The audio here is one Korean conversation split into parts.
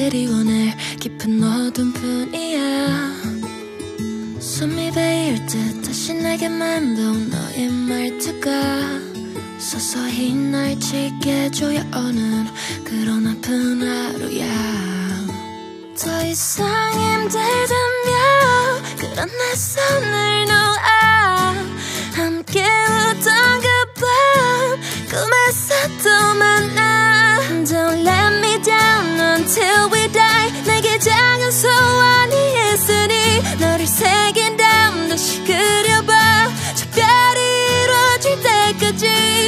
그리워낼 깊은 어둠뿐이야. 숨이 베일 듯 다시 내게만 온 너의 말투가 서서히 날 지게 조여오는 그런 아픈 하루야. 더 이상 힘들다며 그런 내 손을 놓아 함께 웃던 그 밤 꿈에서 또 만나. Don't let me down until we die. 내게 작은 소원이 있으니 너를 새긴 다음 다시 그려봐. 저 별이 이루어질 때까지.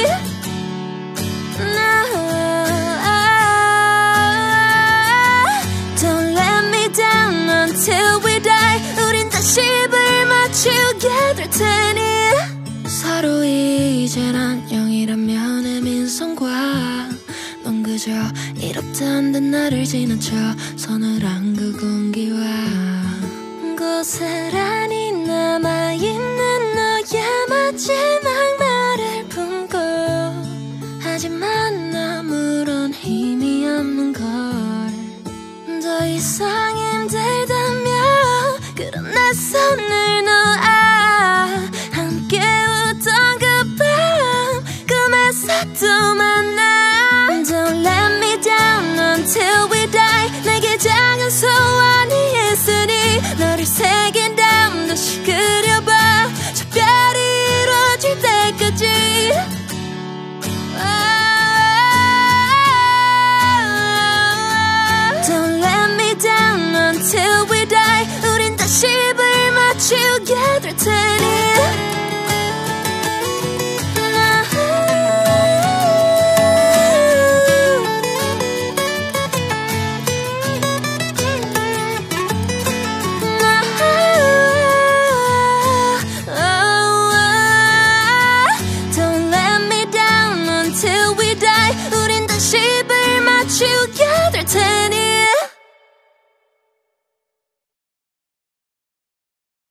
Don't let me down until we die. 우린 다시 불 맞추게 될 테니. 서로 이젠 안녕이라면 애민성과 넌 그저 이렇단 듯 나를 지나쳐 손을 안그 공기와 곳을